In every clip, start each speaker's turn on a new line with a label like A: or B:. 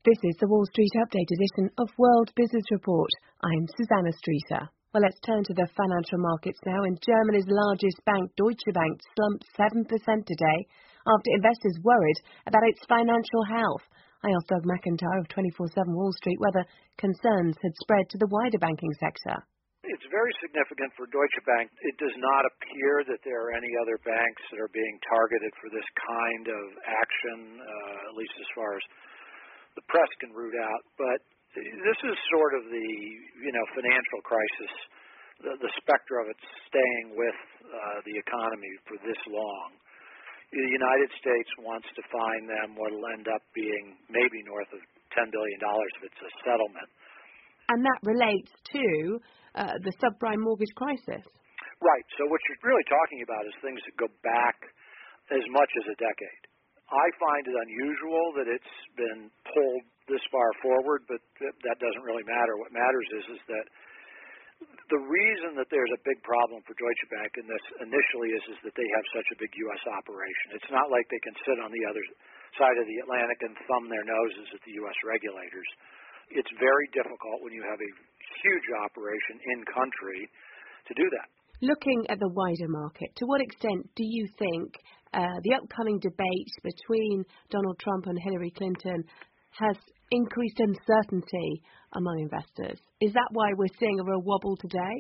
A: This is the Wall Street Update edition of World Business Report. I'm Susanna Streeter. Well, let's turn to the financial markets now. And Germany's largest bank, Deutsche Bank, slumped 7% today after investors worried about its financial health. I asked Doug McIntyre of 24/7 Wall Street whether concerns had spread to the wider banking sector.
B: It's very significant for Deutsche Bank. It does not appear that there are any other banks that are being targeted for this kind of action, at least as far as the press can root out. But this is sort of the, financial crisis, the specter of it staying with the economy for this long. The United States wants to find them what will end up being maybe north of $10 billion if it's a settlement.
A: And that relates to the subprime mortgage crisis.
B: Right. So what you're really talking about is things that go back as much as a decade. I find it unusual that it's been pulled this far forward, but that doesn't really matter. What matters is that the reason that there's a big problem for Deutsche Bank in this initially is that they have such a big U.S. operation. It's not like they can sit on the other side of the Atlantic and thumb their noses at the U.S. regulators. It's very difficult when you have a huge operation in country to do that.
A: Looking at the wider market, to what extent do you think the upcoming debate between Donald Trump and Hillary Clinton has increased uncertainty among investors? Is that why we're seeing a real wobble today?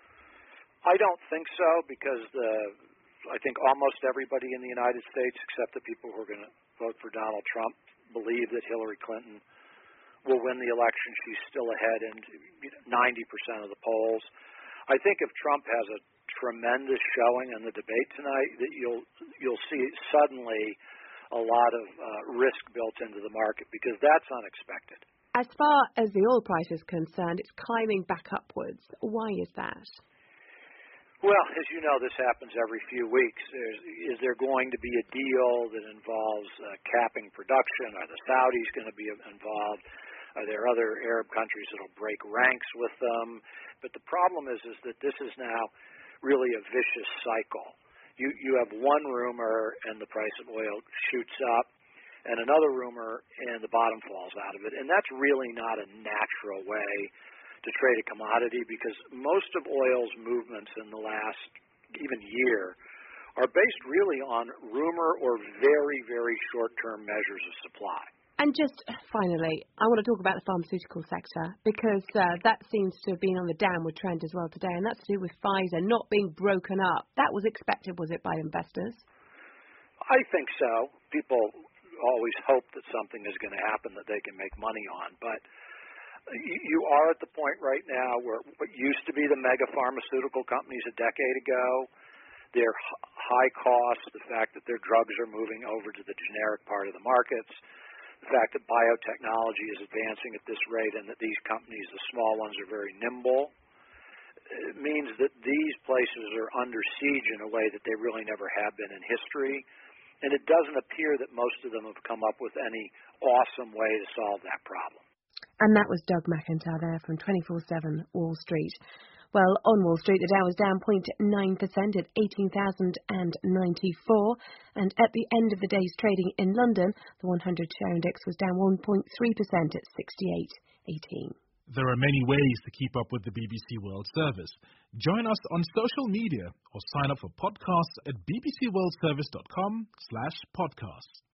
B: I don't think so, because I think almost everybody in the United States, except the people who are going to vote for Donald Trump, believe that Hillary Clinton will win the election. She's still ahead in 90% of the polls. I think if Trump has a tremendous showing in the debate tonight, that you'll see suddenly a lot of risk built into the market, because that's unexpected.
A: As far as the oil price is concerned, it's climbing back upwards. Why is that?
B: Well, as you know, this happens every few weeks. Is there going to be a deal that involves capping production? Are the Saudis going to be involved? Are there other Arab countries that will break ranks with them? But the problem is that this is now really a vicious cycle. You have one rumor and the price of oil shoots up, and another rumor and the bottom falls out of it. And that's really not a natural way to trade a commodity, because most of oil's movements in the last even year are based really on rumor or very, very short-term measures of supply.
A: And just finally, I want to talk about the pharmaceutical sector, because that seems to have been on the downward trend as well today, and that's to do with Pfizer not being broken up. That was expected, was it, by investors?
B: I think so. People always hope that something is going to happen that they can make money on, but you are at the point right now where what used to be the mega pharmaceutical companies a decade ago, their high costs, the fact that their drugs are moving over to the generic part of the markets, the fact that biotechnology is advancing at this rate and that these companies, the small ones, are very nimble, it means that these places are under siege in a way that they really never have been in history. And it doesn't appear that most of them have come up with any awesome way to solve that problem.
A: And that was Doug McIntyre there from 24/7 Wall Street. Well, on Wall Street, the Dow was down 0.9% at 18,094. And at the end of the day's trading in London, the 100 share index was down 1.3% at 68.18.
C: There are many ways to keep up with the BBC World Service. Join us on social media or sign up for podcasts at bbcworldservice.com/podcasts.